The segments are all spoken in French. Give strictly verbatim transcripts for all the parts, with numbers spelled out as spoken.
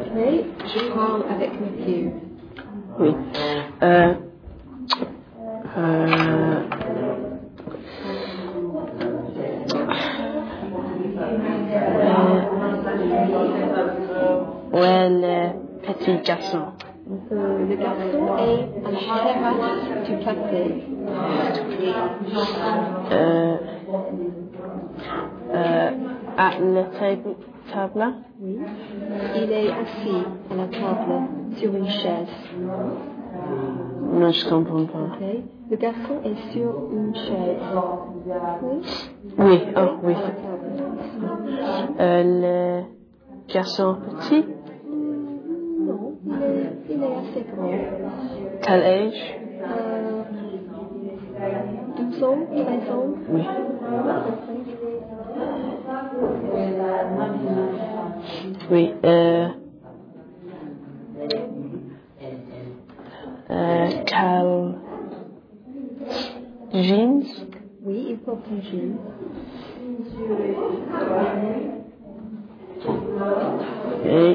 Ok, je parle avec Mathieu. Oui. Euh, euh, euh, ouais, le petit garçon. Euh, le garçon est à la terrasse du café. Euh, euh, à la table, table? Oui. Il est assis à la table sur une chaise. Non, je comprends pas. Ok. Le garçon est sur une chaise. Oui. Oui, oh oui. À la table. Euh, le garçon petit? Non, il est, il est assez grand. Quel âge? Euh, douze ans, treize ans. Oui. Oui, euh, euh, quel jeans? Oui, il porte un jean. Et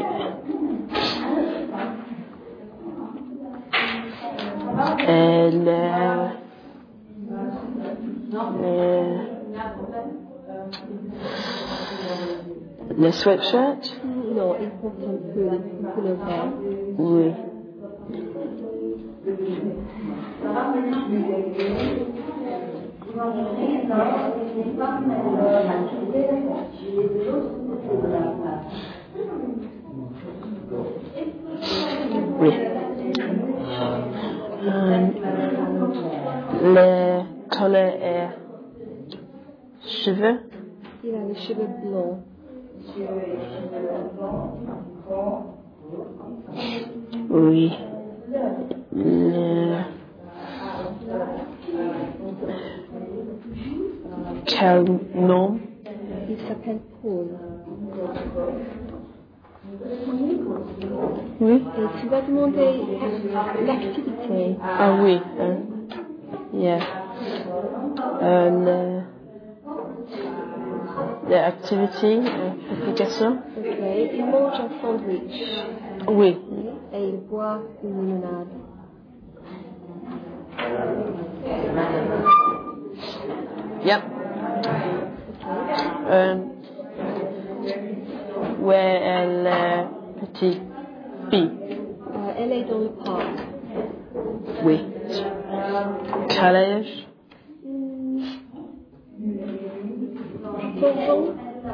euh, le, le, le sweatshirt? Non, il porte un pull, un pull vert. Oui. Oui. Euh, le color est cheveux? Il a les cheveux blonds. Oui. Le, quel nom? Il s'appelle Paul. Oui. Et tu vas demander l'activité. Ah oui. Hein. Yeah. Euh, le, l'activité, l'application? Ok, il mange un sandwich. Oui. Et il boit une limonade. Yep. Euh, où est la petite fille? Euh, elle est dans le parc. Oui. Quel âge? quatorze ans.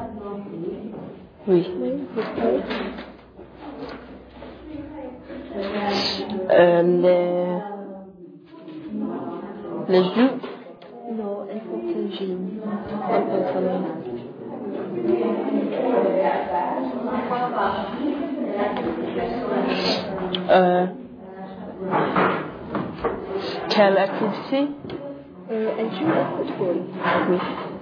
Oui. Oui, ok. Euh, le, le jupe? Non, elle porte un jean. Un pantalon. Euh, quelle activité? Euh, elle joue au football. Oui.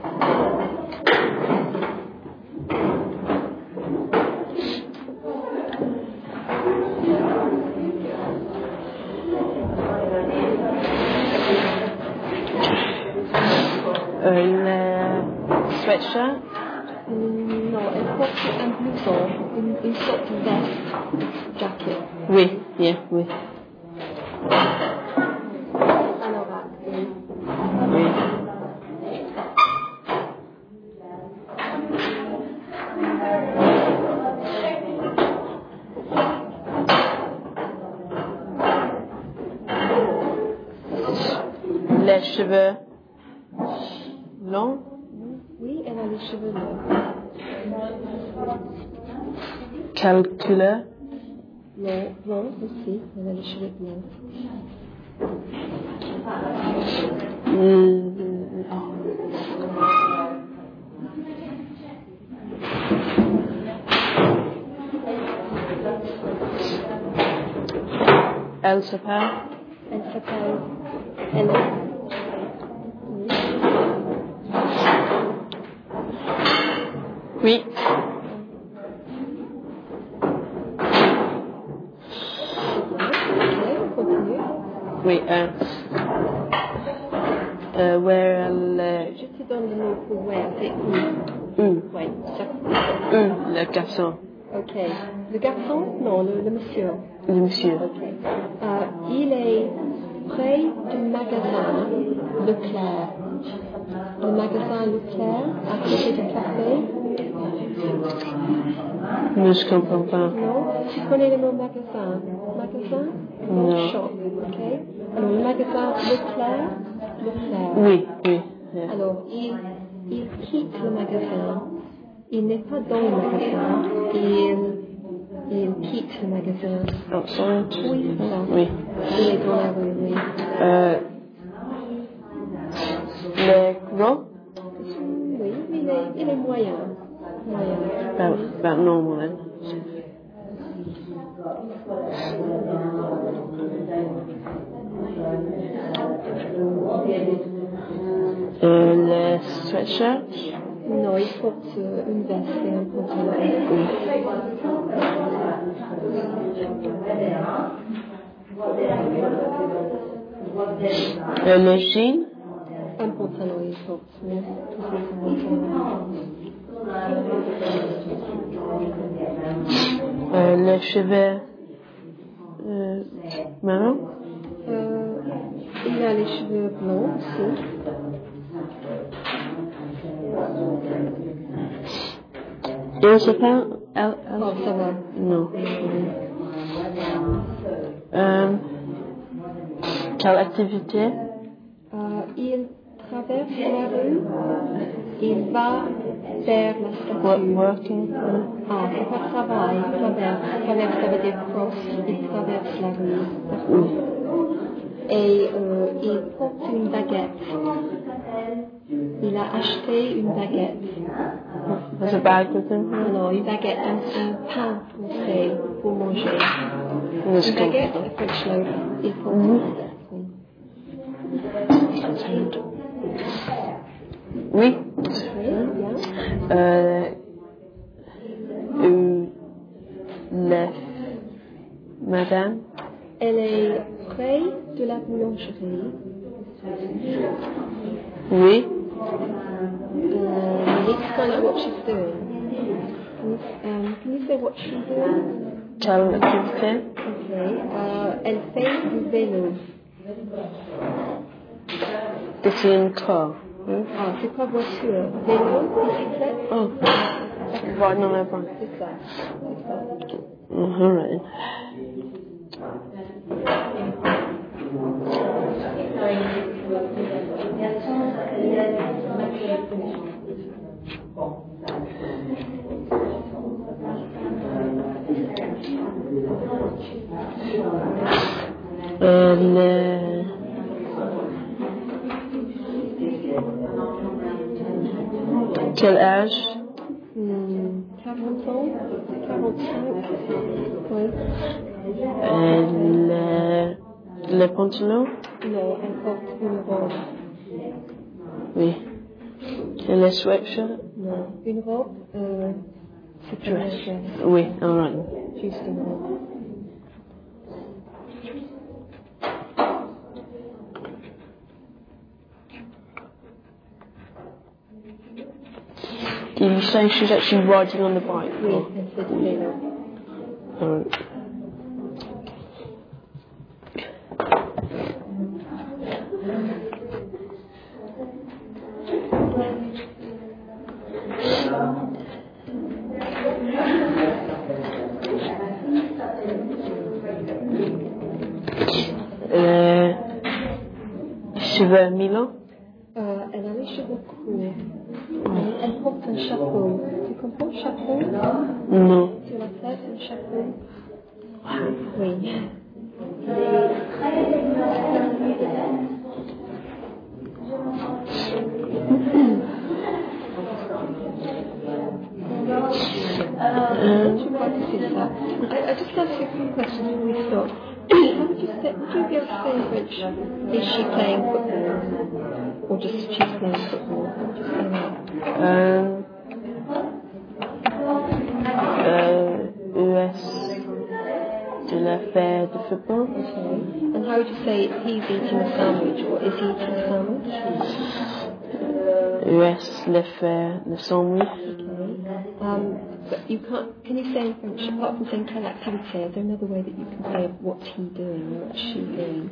Euh, le sweatshirt? Hum, non, elle porte un blouson, une, une sorte de veste, jacket. Oui, bien, oui. Alors, oui. Oui. Les cheveux longs? Oui, elle a les cheveux longs. Quelle couleur? Blond, blond aussi, elle a les cheveux blonds. Mm, Elle s'appelle? Elle s'appelle Ella. Oui. Ok, continue. Oui, euh, euh, where elle est? Je te donne le mot pour where, c'est où. Où? Oui, chaque Où, le garçon? Ok. Le garçon? Non, le, le monsieur. Le monsieur. Ok. Euh, il est près du magasin Leclerc. Le magasin Leclerc, à côté du café. Mais je comprends pas. Non? Tu connais le mot magasin? Magasin? Non. Shop. Ok. Alors, le magasin Leclerc. Leclerc. Oui, oui. Yeah. Alors, il, il quitte le magasin. Il n'est pas dans le magasin. Il, il quitte le magasin. Outside? Oui, c'est ça. Oui. Il est dans la rue, oui. Euh, le gros? Oui, il est, il est moyen. Moyen. About, about normal then. Euh, le sweatshirt? Non, il porte euh, une veste et un pantalon. Euh, le jean? Un pantalon, il porte. Oui, toujours un pantalon. Euh, les cheveux euh, marron? Euh, il a les cheveux blancs aussi. Et on sait pas? Elle, elle? Oh, ça va. Non. Euh, quelle activité? Euh, il traverse la rue. Il va vers la statue. Working? Ah, c'est pas travail, traverse. Traverse, ça veut dire cross. Il traverse la rue. Et euh, il porte une baguette. Il a acheté une baguette. Was a bag with him? Non, une baguette, un, un pain français pour manger. Une Une baguette, un French loaf. Il porte une baguette. Oui. Oui, bien. Euh, euh, la madame? Elle est près de la boulangerie. Oui. Um, you need to find out what she's doing. Can you, um, can you say what she's doing? Quelle activité? Ok. Euh, elle fait du vélo. C'est une car. Oui. Ah, c'est pas voiture. Vélo, bicyclette. Oh. Right, non, pas. C'est ça. C'est ça. Oh, all right. Euh, le... Quel âge? Hmm, quarante ans, quarante-cinq. Oui. Euh, le... Le pantalon? Non, elle porte une robe. Oui. Et le sweatshirt? Non, une robe, euh, c'est une Dress. dress. Oui, all right. Juste une robe. Did you say she's actually riding on the bike? Oui, or- elle fait du vélo. All right. Euh, cheveux Milan? Euh, elle a les cheveux courts. Elle, elle porte un chapeau. Tu comprends chapeau? Non. Sur la tête, un chapeau. Oui. Um, Tu crois que c'est ça? I, I just ask you a few questions before we start. How would you say, would you be able to say in French, is she playing football? Or just she's playing football? How would you say that? um, euh, U S de la fête de football? Okay. And how would you say he's eating a sandwich or is he eating a sandwich? U S le fait le sandwich? Okay. Um, But you can't, can you say in French, apart from saying quelle activité, is there another way that you can say what's he doing or what's she doing?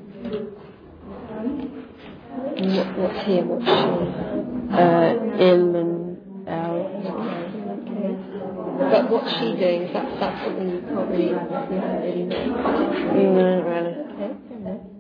And what, what's he and what's she? Uh, in and out. Okay. But what's she doing? Is that, that's something you can't really, you don't really know? No, not really. Okay, fair enough.